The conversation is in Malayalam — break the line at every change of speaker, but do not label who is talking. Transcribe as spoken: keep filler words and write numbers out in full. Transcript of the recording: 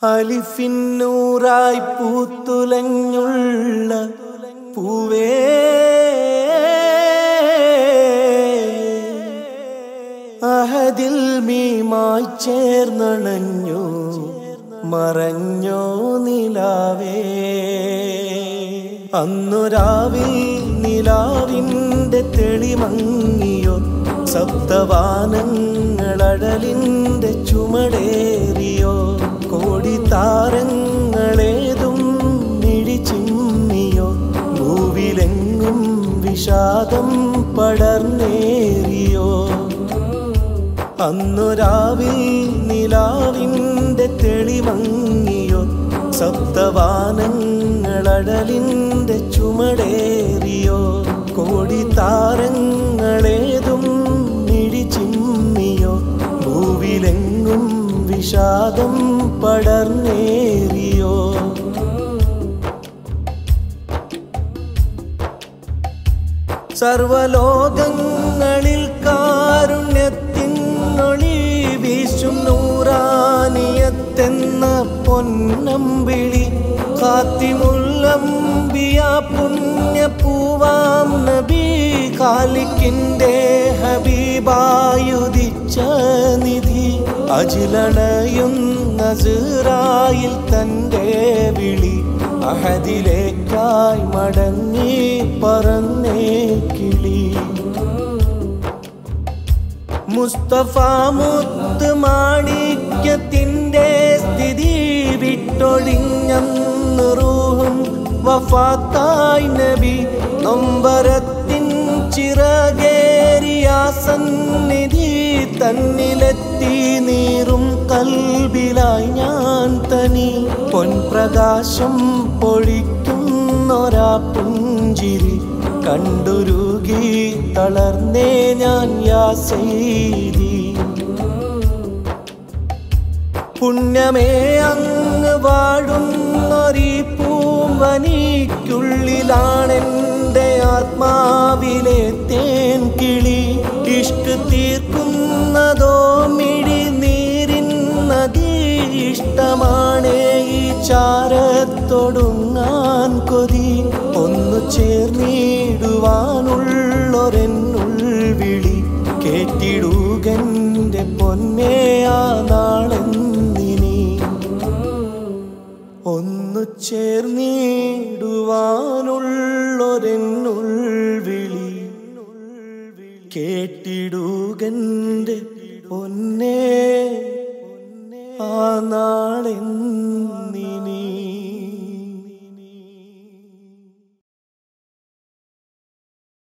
അലിഫിന്നൂറായി പൂത്തുലഞ്ഞുള്ള പൂവേ അഹദിൽ മീമായി ചേർന്നണഞ്ഞു മറഞ്ഞോ നിലാവേ. അന്നു രാവിൽ നിലാവിൻ്റെ തെളിമങ്ങിയോ സപ്തവാനങ്ങളടലിൻ്റെ ചുമടേറിയോ കോടി താരങ്ങളേതും മിഴിച്ചിമ്മിയോ ഭൂവിലെങ്ങും വിഷാദം പടർന്നേറിയോ. അന്നു രാവിൽ നിലാവിൻ്റെ തെളിമങ്ങിയോ സപ്തവാനങ്ങളടലിൻ്റെ ചുമടേറിയോ കോടി താരങ്ങളേതും മിഴിച്ചിമ്മിയോ ഭൂവിലെങ്ങും വിഷാദം പടർന്നേറിയോ. സർവലോകങ്ങളിൽ കാരുണ്യത്തിനൊളി വീശും നൂറാനിയത്തെന്ന പൊന്നമ്പിളി ഖാത്തിമുല്ലംബിയ പുണ്യപൂവാം നബി ഖാലിക്കിൻ്റെ ഹബീബായുദിച്ച നിധി അജിലണയുന്ന സിറായിൽ തൻ്റെ വിളി അഹദിലേക്കായി മടങ്ങി പറന്നേ കിളി. മുസ്തഫ മുത്ത് മാണിക്യത്തിൻ്റെ സ്ഥിതി വിട്ടൊഴിഞ്ഞന്ന് റൂഹും വഫാത്തായി നബി നൊമ്പരത്തിൻ ചിറകേറിയ സന്നിധി തന്നിലെത്തി നീറും കൽബിലായി ഞാൻ തനി പൊൻപ്രകാശം പൊഴിക്കുന്നൊരാ പുഞ്ചിരി കണ്ടുരുകി തളർന്നേ ഞാൻ യാ സയ്യിദി. പുണ്യമേ അങ്ങ് വാഴുന്നൊരീ പൂവനിക്കുള്ളിലാണെൻ്റെ ആത്മാവിലെ തേൻ കിളി ഇഷ്ക് തീർക്കുന്നതോ മിഴി നീരിൻ നദി ഇഷ്ടമാണേ ഈ ചാരത്തൊടുങ്ങാൻ കൊതി ഒന്നു ചേർന്നിടുവാനുള്ളൊരെന്നുൾവിളി കേട്ടിടുകൻ്റെ പൊന്നേ ആ നാളെന്നിനി ഒന്നു ചേർന്നിടുവാനുള്ളൊരെന്നുൾവിളി കേട്ടിടുകൻ്റെ പൊന്നേ ആ നാളെന്നി.